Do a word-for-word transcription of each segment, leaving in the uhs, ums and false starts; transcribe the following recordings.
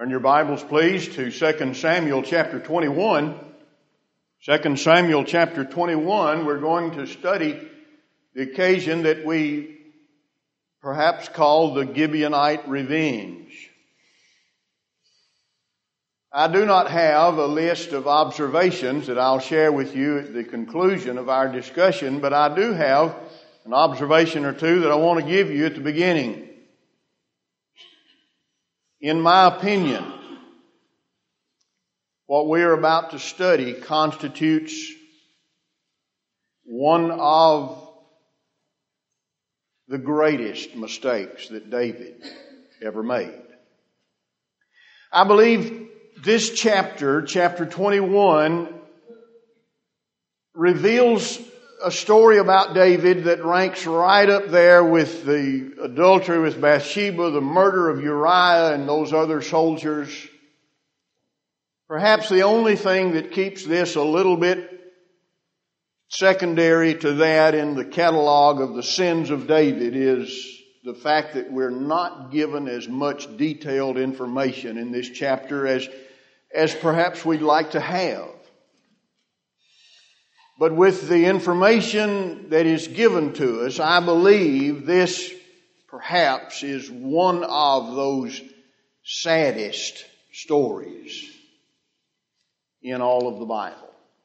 Turn your Bibles, please, to Second Samuel chapter twenty-one. Second Samuel chapter twenty-one, we're going to study the occasion that we perhaps call the Gibeonite revenge. I do not have a list of observations that I'll share with you at the conclusion of our discussion, but I do have an observation or two that I want to give you at the beginning. In my opinion, what we are about to study constitutes one of the greatest mistakes that David ever made. I believe this chapter, chapter twenty-one, reveals a story about David that ranks right up there with the adultery with Bathsheba, the murder of Uriah and those other soldiers. Perhaps the only thing that keeps this a little bit secondary to that in the catalog of the sins of David is the fact that we're not given as much detailed information in this chapter as, as perhaps we'd like to have. But with the information that is given to us, I believe this perhaps is one of those saddest stories in all of the Bible.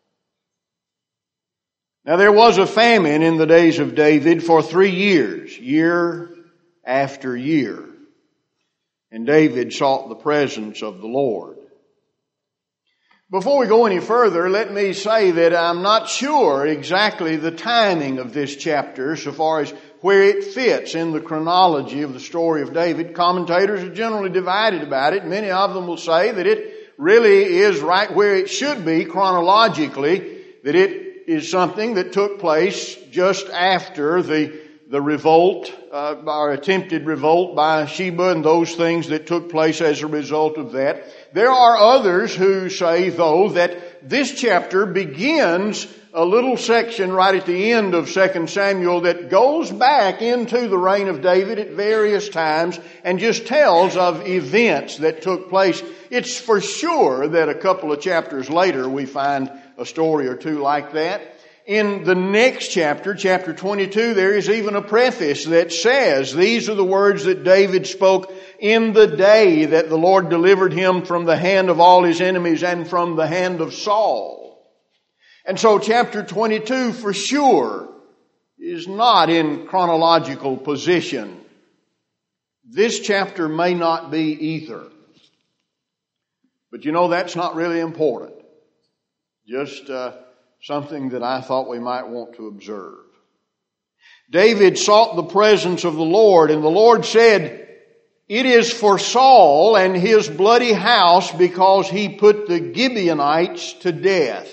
Now, there was a famine in the days of David for three years, year after year. And David sought the presence of the Lord. Before we go any further, let me say that I'm not sure exactly the timing of this chapter so far as where it fits in the chronology of the story of David. Commentators are generally divided about it. Many of them will say that it really is right where it should be chronologically, that it is something that took place just after the the revolt, uh, or attempted revolt by Sheba and those things that took place as a result of that. There are others who say, though, that this chapter begins a little section right at the end of Second Samuel that goes back into the reign of David at various times and just tells of events that took place. It's for sure that a couple of chapters later we find a story or two like that. In the next chapter, chapter twenty-two, there is even a preface that says, these are the words that David spoke in the day that the Lord delivered him from the hand of all his enemies and from the hand of Saul. And so chapter twenty-two for sure is not in chronological position. This chapter may not be either. But you know, that's not really important. Just, uh, something that I thought we might want to observe. David sought the presence of the Lord, and the Lord said, "It is for Saul and his bloody house because he put the Gibeonites to death."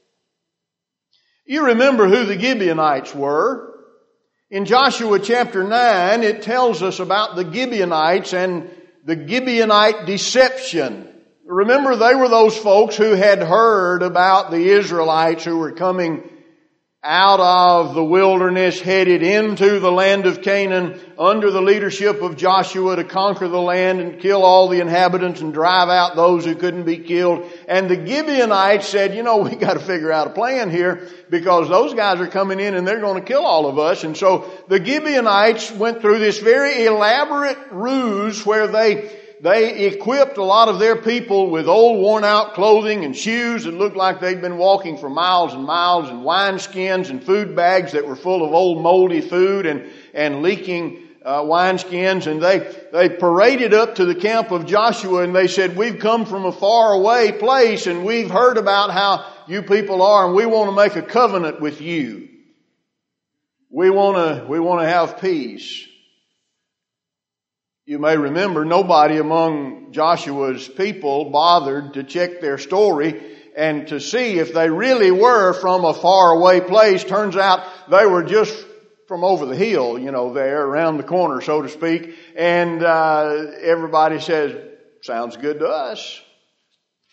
You remember who the Gibeonites were. In Joshua chapter nine, it tells us about the Gibeonites and the Gibeonite deception. Remember, they were those folks who had heard about the Israelites who were coming out of the wilderness, headed into the land of Canaan under the leadership of Joshua to conquer the land and kill all the inhabitants and drive out those who couldn't be killed. And the Gibeonites said, you know, we got to figure out a plan here because those guys are coming in and they're going to kill all of us. And so the Gibeonites went through this very elaborate ruse where they They equipped a lot of their people with old worn out clothing and shoes that looked like they'd been walking for miles and miles, and wineskins and food bags that were full of old moldy food and, and leaking uh, wineskins. And they, they paraded up to the camp of Joshua and they said, "We've come from a far away place and we've heard about how you people are and we want to make a covenant with you. We want to, we want to have peace." You may remember nobody among Joshua's people bothered to check their story and to see if they really were from a faraway place. Turns out they were just from over the hill, you know, there around the corner, so to speak. And uh, everybody says, "Sounds good to us."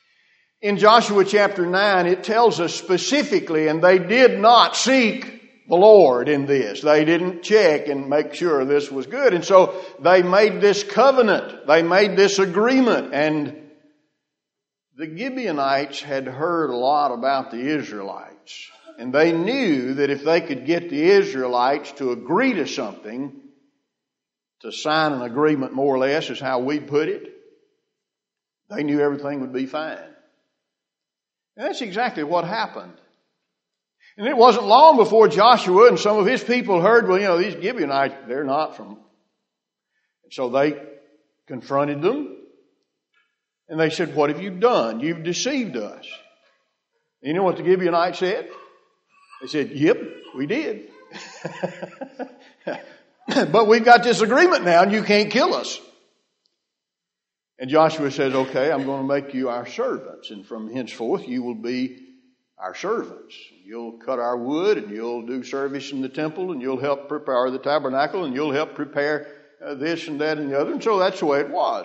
In Joshua chapter nine, it tells us specifically, and they did not seek the Lord in this. They didn't check and make sure this was good. And so they made this covenant. They made this agreement. And the Gibeonites had heard a lot about the Israelites. And they knew that if they could get the Israelites to agree to something, to sign an agreement more or less is how we put it, they knew everything would be fine. And that's exactly what happened. And it wasn't long before Joshua and some of his people heard, well, you know, these Gibeonites, they're not from... And so they confronted them. And they said, what have you done? You've deceived us. You know what the Gibeonites said? They said, yep, we did. But we've got this agreement now and you can't kill us. And Joshua says, okay, I'm going to make you our servants. And from henceforth you will be our servants. You'll cut our wood and you'll do service in the temple and you'll help prepare the tabernacle and you'll help prepare uh, this and that and the other. And so that's the way it was.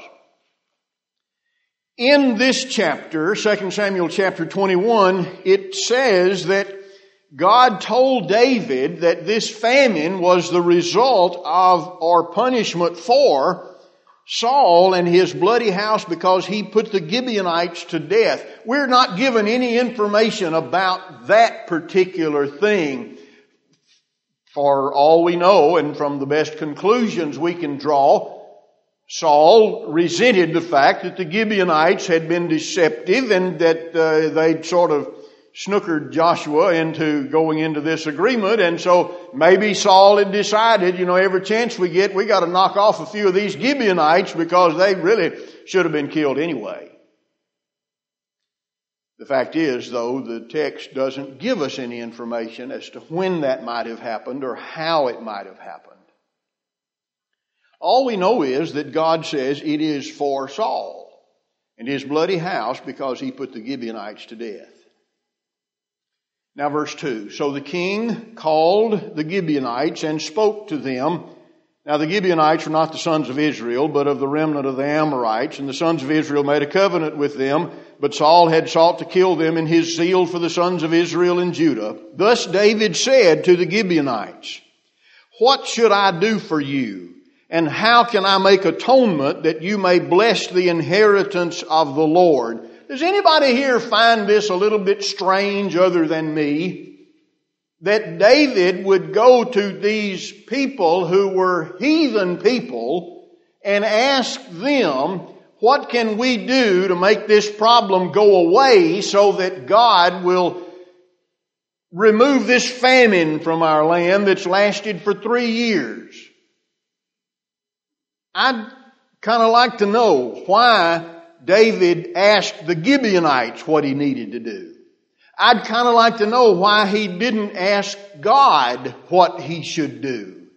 In this chapter, Second Samuel chapter twenty-one, it says that God told David that this famine was the result of or punishment for Saul and his bloody house because he put the Gibeonites to death. We're not given any information about that particular thing. For all we know, and from the best conclusions we can draw, Saul resented the fact that the Gibeonites had been deceptive and that uh, they'd sort of snookered Joshua into going into this agreement. And so maybe Saul had decided, you know, every chance we get, we got to knock off a few of these Gibeonites because they really should have been killed anyway. The fact is, though, the text doesn't give us any information as to when that might have happened or how it might have happened. All we know is that God says it is for Saul and his bloody house because he put the Gibeonites to death. Now verse two. So the king called the Gibeonites and spoke to them. Now the Gibeonites were not the sons of Israel, but of the remnant of the Amorites. And the sons of Israel made a covenant with them. But Saul had sought to kill them in his zeal for the sons of Israel and Judah. Thus David said to the Gibeonites, what should I do for you? And how can I make atonement that you may bless the inheritance of the Lord? Does anybody here find this a little bit strange other than me? That David would go to these people who were heathen people and ask them, what can we do to make this problem go away so that God will remove this famine from our land that's lasted for three years? I'd kind of like to know why David asked the Gibeonites what he needed to do. I'd kind of like to know why he didn't ask God what he should do.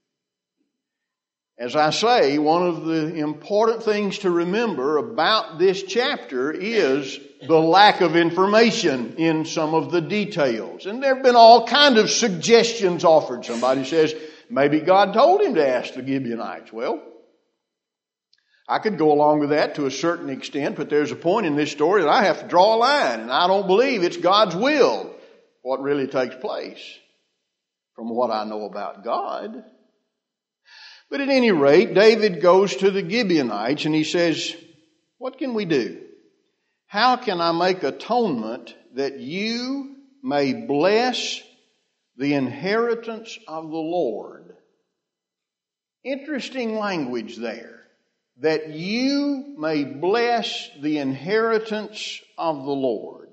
As I say, one of the important things to remember about this chapter is the lack of information in some of the details. And there have been all kinds of suggestions offered. Somebody says, maybe God told him to ask the Gibeonites. Well, I could go along with that to a certain extent, but there's a point in this story that I have to draw a line, and I don't believe it's God's will what really takes place from what I know about God. But at any rate, David goes to the Gibeonites and he says, what can we do? How can I make atonement that you may bless the inheritance of the Lord? Interesting language there. That you may bless the inheritance of the Lord.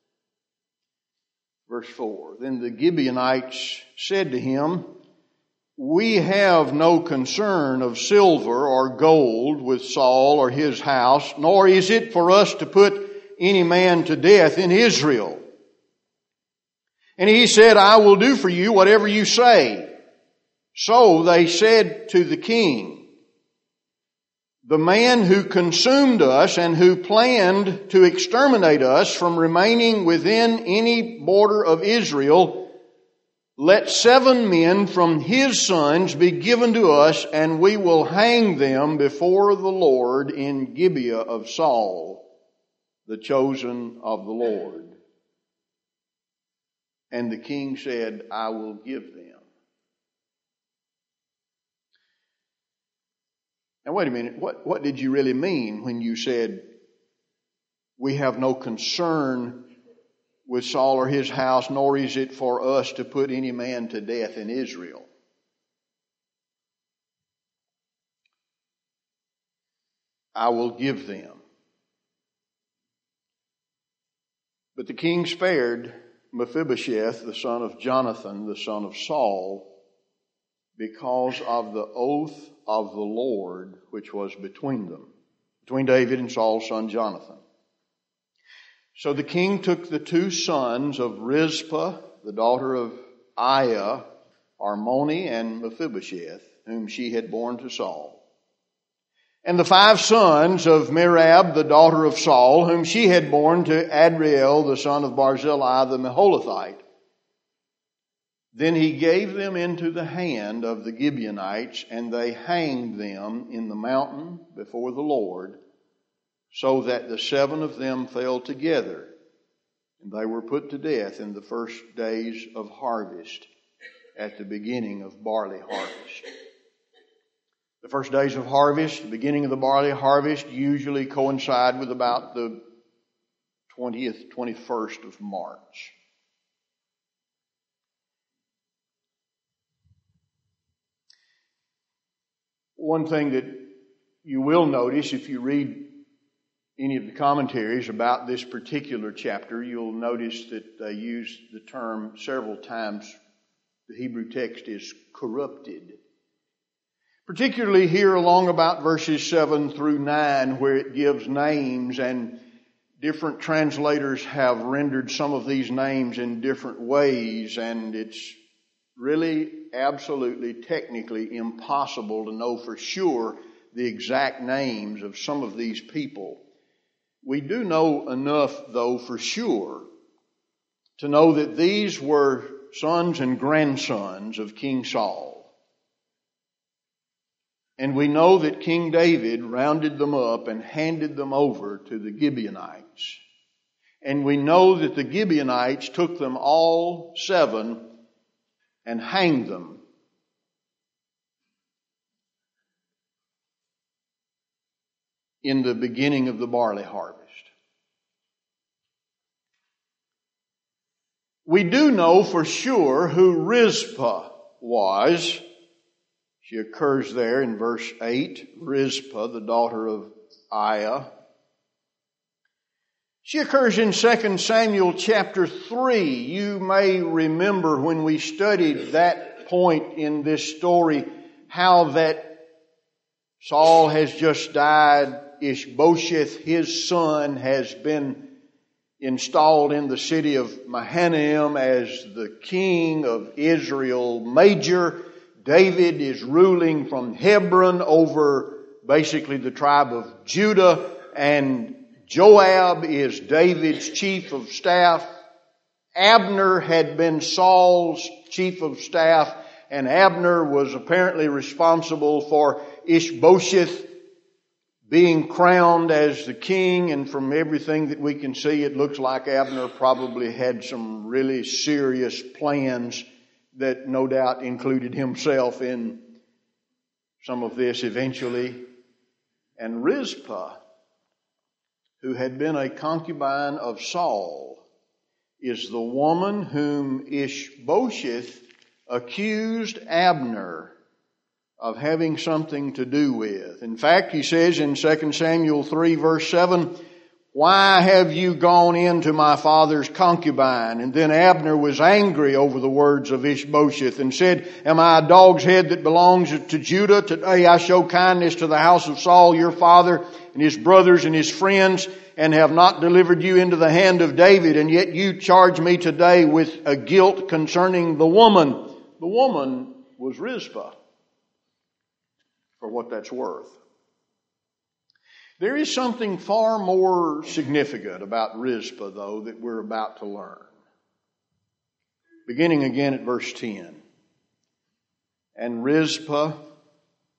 Verse four. Then the Gibeonites said to him, we have no concern of silver or gold with Saul or his house, nor is it for us to put any man to death in Israel. And he said, I will do for you whatever you say. So they said to the king, the man who consumed us and who planned to exterminate us from remaining within any border of Israel, let seven men from his sons be given to us, and we will hang them before the Lord in Gibeah of Saul, the chosen of the Lord. And the king said, I will give them. Now wait a minute, what, what did you really mean when you said, we have no concern with Saul or his house, nor is it for us to put any man to death in Israel? I will give them. But the king spared Mephibosheth, the son of Jonathan, the son of Saul, because of the oath of the Lord which was between them, between David and Saul's son Jonathan. So the king took the two sons of Rizpah, the daughter of Aiah, Armoni, and Mephibosheth, whom she had borne to Saul, and the five sons of Merab, the daughter of Saul, whom she had borne to Adriel, the son of Barzillai, the Meholathite. Then he gave them into the hand of the Gibeonites, and they hanged them in the mountain before the Lord, so that the seven of them fell together, and they were put to death in the first days of harvest, at the beginning of barley harvest. The first days of harvest, the beginning of the barley harvest, usually coincide with about the twentieth, twenty-first of March. One thing that you will notice if you read any of the commentaries about this particular chapter, you'll notice that they use the term several times. The Hebrew text is corrupted. Particularly here along about verses seven through nine, where it gives names, and different translators have rendered some of these names in different ways, and it's really absolutely technically impossible to know for sure the exact names of some of these people. We do know enough, though, for sure to know that these were sons and grandsons of King Saul. And we know that King David rounded them up and handed them over to the Gibeonites. And we know that the Gibeonites took them all seven and hanged them. In the beginning of the barley harvest. We do know for sure who Rizpah was. She occurs there in verse eight, Rizpah, the daughter of Aiah. She occurs in Second Samuel chapter three. You may remember when we studied that point in this story, how that Saul has just died. Ishbosheth, his son, has been installed in the city of Mahanaim as the king of Israel Major. David is ruling from Hebron over basically the tribe of Judah, and Joab is David's chief of staff. Abner had been Saul's chief of staff, and Abner was apparently responsible for Ishbosheth being crowned as the king, and from everything that we can see, it looks like Abner probably had some really serious plans that no doubt included himself in some of this eventually. And Rizpah, who had been a concubine of Saul, is the woman whom Ishbosheth accused Abner of having something to do with. In fact, he says in Second Samuel three verse seven, "Why have you gone into my father's concubine?" And then Abner was angry over the words of Ishbosheth and said, "Am I a dog's head that belongs to Judah? Today I show kindness to the house of Saul your father and his brothers and his friends, and have not delivered you into the hand of David, and yet you charge me today with a guilt concerning the woman." The woman was Rizpah, for what that's worth. There is something far more significant about Rizpah, though, that we're about to learn. Beginning again at verse ten. And Rizpah,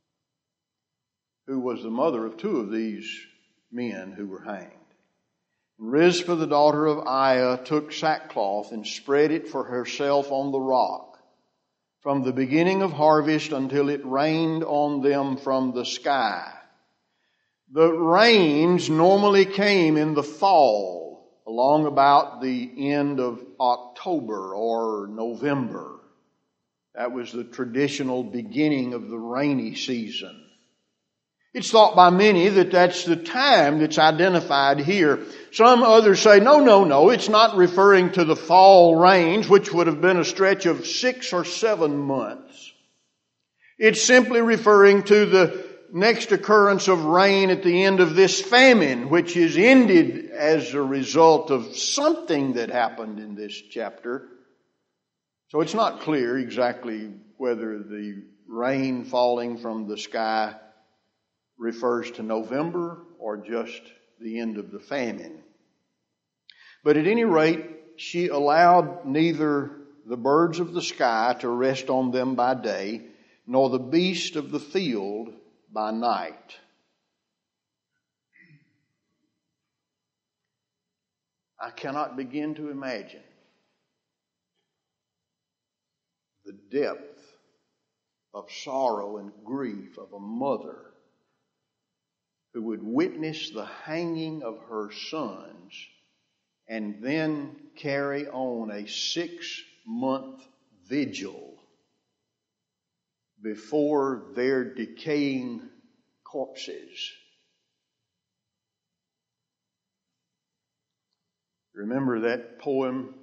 who was the mother of two of these men who were hanged, Rizpah, the daughter of Aiah, took sackcloth and spread it for herself on the rock, from the beginning of harvest until it rained on them from the sky. The rains normally came in the fall, along about the end of October or November. That was the traditional beginning of the rainy season. It's thought by many that that's the time that's identified here. Some others say, no, no, no, it's not referring to the fall rains, which would have been a stretch of six or seven months. It's simply referring to the next occurrence of rain at the end of this famine, which is ended as a result of something that happened in this chapter. So it's not clear exactly whether the rain falling from the sky refers to November or just the end of the famine. But at any rate, she allowed neither the birds of the sky to rest on them by day, nor the beast of the field by night. I cannot begin to imagine the depth of sorrow and grief of a mother who would witness the hanging of her sons and then carry on a six-month vigil before their decaying corpses. Remember that poem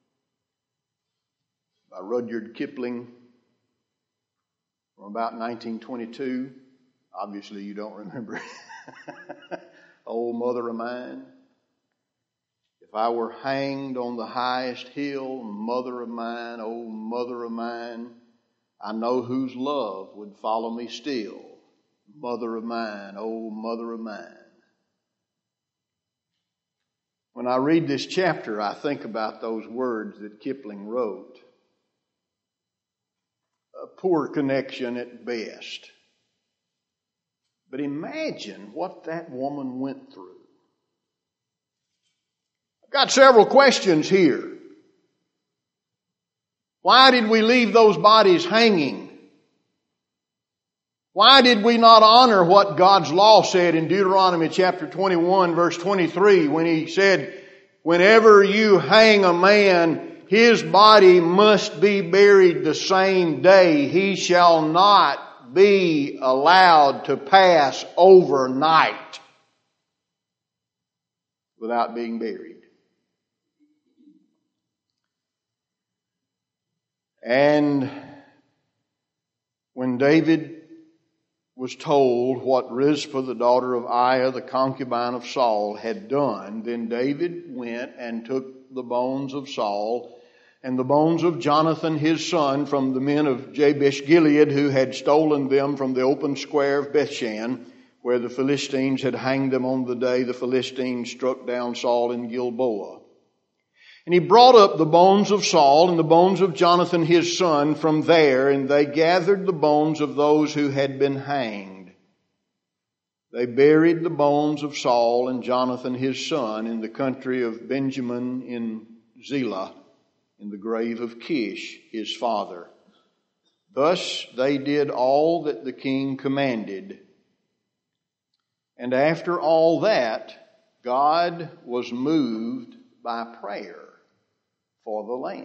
by Rudyard Kipling from about nineteen twenty-two? Obviously you don't remember it. Old mother of mine, if I were hanged on the highest hill, mother of mine, old mother of mine, I know whose love would follow me still. Mother of mine, old mother of mine. When I read this chapter, I think about those words that Kipling wrote. A poor connection at best. But imagine what that woman went through. I've got several questions here. Why did we leave those bodies hanging? Why did we not honor what God's law said in Deuteronomy chapter twenty-one, verse twenty-three, when He said, whenever you hang a man, his body must be buried the same day. He shall not be allowed to pass overnight without being buried. And when David was told what Rizpah, the daughter of Aiah, the concubine of Saul, had done, then David went and took the bones of Saul and the bones of Jonathan his son from the men of Jabesh Gilead, who had stolen them from the open square of Bethshan, where the Philistines had hanged them on the day the Philistines struck down Saul in Gilboa. And he brought up the bones of Saul and the bones of Jonathan his son from there, and they gathered the bones of those who had been hanged. They buried the bones of Saul and Jonathan his son in the country of Benjamin in Zelah, in the grave of Kish, his father. Thus they did all that the king commanded. And after all that, God was moved by prayer for the land.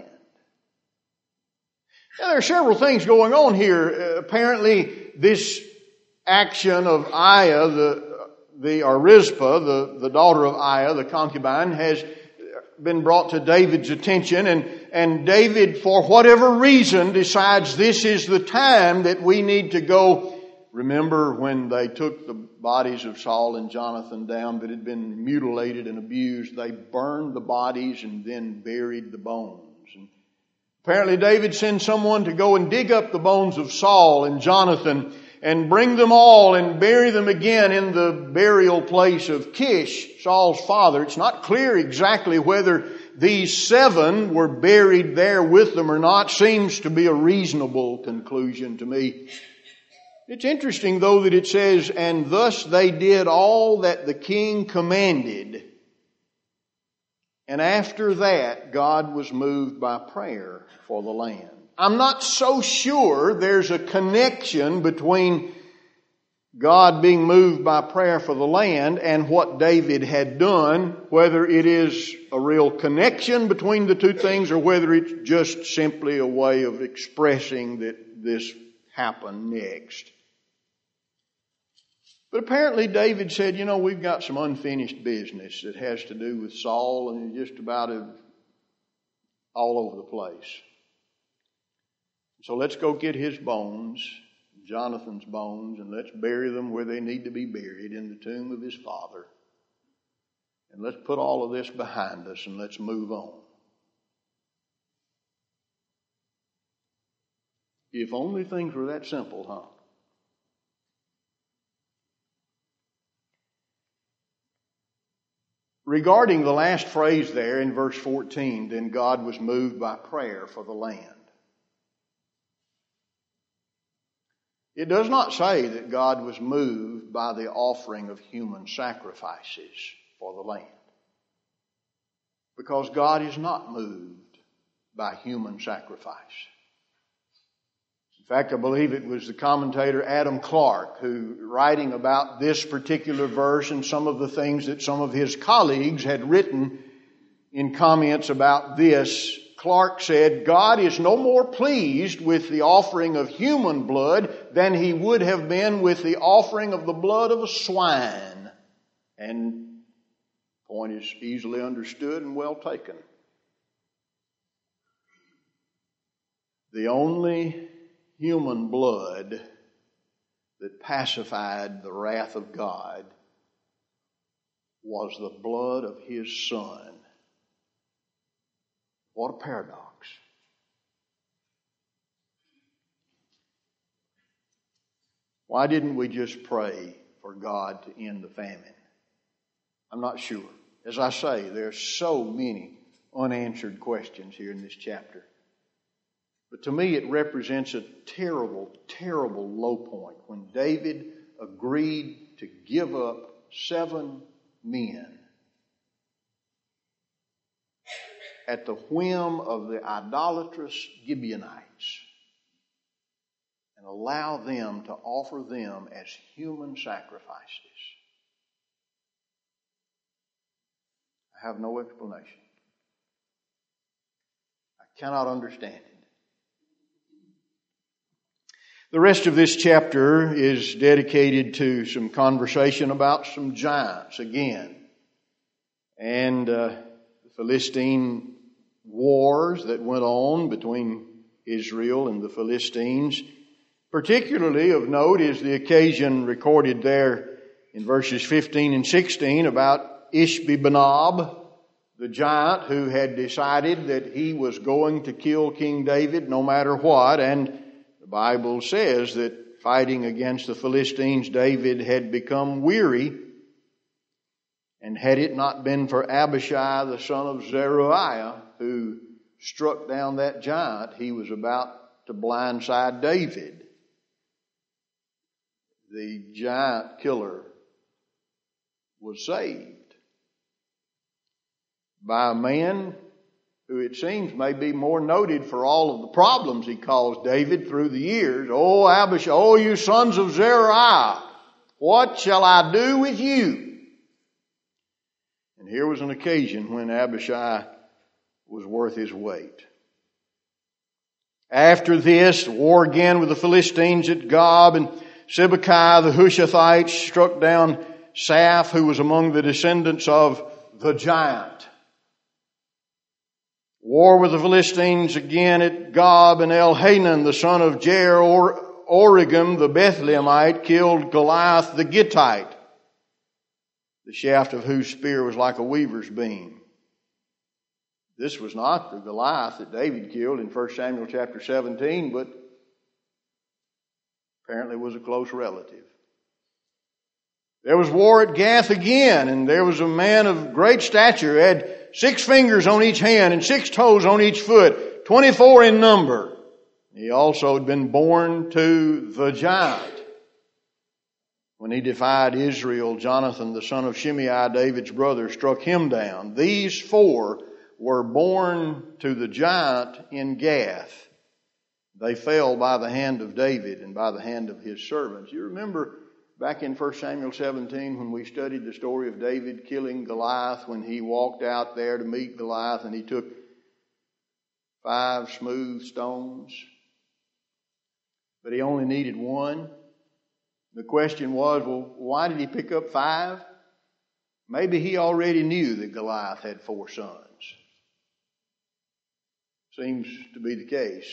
Now, there are several things going on here. Uh, apparently, this action of Aiah, the, the, or Rizpah, the, the daughter of Aiah, the concubine, has been brought to David's attention, and, and David, for whatever reason, decides this is the time that we need to go. Remember when they took the bodies of Saul and Jonathan down that had been mutilated and abused, they burned the bodies and then buried the bones. And apparently David sends someone to go and dig up the bones of Saul and Jonathan and bring them all and bury them again in the burial place of Kish, Saul's father. It's not clear exactly whether these seven were buried there with them or not. Seems to be a reasonable conclusion to me. It's interesting, though, that it says, and thus they did all that the king commanded. And after that, God was moved by prayer for the land. I'm not so sure there's a connection between God being moved by prayer for the land and what David had done, whether it is a real connection between the two things or whether it's just simply a way of expressing that this happened next. But apparently David said, you know, we've got some unfinished business that has to do with Saul and just about all over the place. So let's go get his bones, Jonathan's bones, and let's bury them where they need to be buried, in the tomb of his father. And let's put all of this behind us and let's move on. If only things were that simple, huh? Regarding the last phrase there in verse fourteen, then God was moved by prayer for the land. It does not say that God was moved by the offering of human sacrifices for the land. Because God is not moved by human sacrifice. In fact, I believe it was the commentator Adam Clarke who, writing about this particular verse and some of the things that some of his colleagues had written in comments about this, Clarke said, God is no more pleased with the offering of human blood than he would have been with the offering of the blood of a swine. And the point is easily understood and well taken. The only human blood that pacified the wrath of God was the blood of his Son. What a paradox. Why didn't we just pray for God to end the famine? I'm not sure. As I say, there are so many unanswered questions here in this chapter. But to me, it represents a terrible, terrible low point when David agreed to give up seven men at the whim of the idolatrous Gibeonites and allow them to offer them as human sacrifices. I have no explanation. I cannot understand it. The rest of this chapter is dedicated to some conversation about some giants again. And uh, the Philistine wars that went on between Israel and the Philistines. Particularly of note is the occasion recorded there in verses fifteen and sixteen about Ishbi-Benob, the giant who had decided that he was going to kill King David no matter what. And the Bible says that fighting against the Philistines, David had become weary. And had it not been for Abishai, the son of Zeruiah, who struck down that giant, he was about to blindside David. The giant killer was saved by a man who it seems may be more noted for all of the problems he caused David through the years. Oh, Abishai, oh, you sons of Zeruiah, what shall I do with you? And here was an occasion when Abishai was worth his weight. After this, war again with the Philistines at Gob, and Sibbecai the Hushathites struck down Saph, who was among the descendants of the giant. War with the Philistines again at Gob, and Elhanan, the son of Jair Oregim, the Bethlehemite, killed Goliath the Gittite, the shaft of whose spear was like a weaver's beam. This was not the Goliath that David killed in First Samuel chapter seventeen, but apparently was a close relative. There was war at Gath again, and there was a man of great stature, had six fingers on each hand and six toes on each foot, twenty-four in number. He also had been born to the giant. When he defied Israel, Jonathan, the son of Shimei, David's brother, struck him down. These four were born to the giant in Gath. They fell by the hand of David and by the hand of his servants. You remember back in First Samuel seventeen when we studied the story of David killing Goliath, when he walked out there to meet Goliath and he took five smooth stones, but he only needed one. The question was, well, why did he pick up five? Maybe he already knew that Goliath had four sons. Seems to be the case.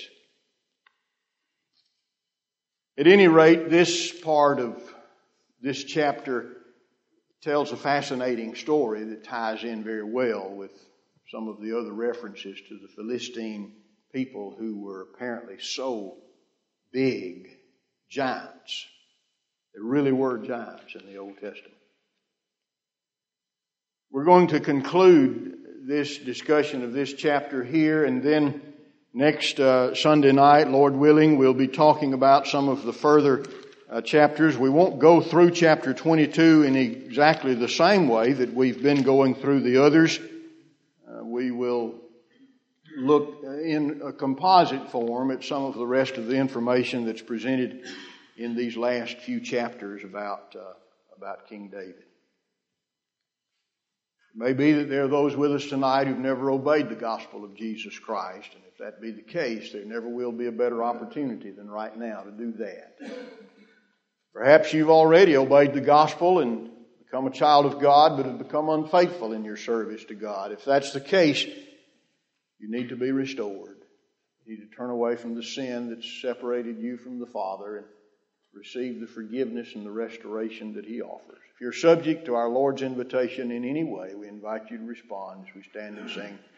At any rate, this part of this chapter tells a fascinating story that ties in very well with some of the other references to the Philistine people who were apparently so big, giants. There really were giants in the Old Testament. We're going to conclude this discussion of this chapter here, and then next uh, Sunday night, Lord willing, we'll be talking about some of the further uh, chapters. We won't go through chapter twenty-two in exactly the same way that we've been going through the others. Uh, we will look in a composite form at some of the rest of the information that's presented in these last few chapters about uh, about King David. It may be that there are those with us tonight who've never obeyed the gospel of Jesus Christ, and if that be the case, there never will be a better opportunity than right now to do that. Perhaps you've already obeyed the gospel and become a child of God, but have become unfaithful in your service to God. If that's the case, you need to be restored. You need to turn away from the sin that's separated you from the Father and receive the forgiveness and the restoration that He offers. If you're subject to our Lord's invitation in any way, we invite you to respond as we stand and sing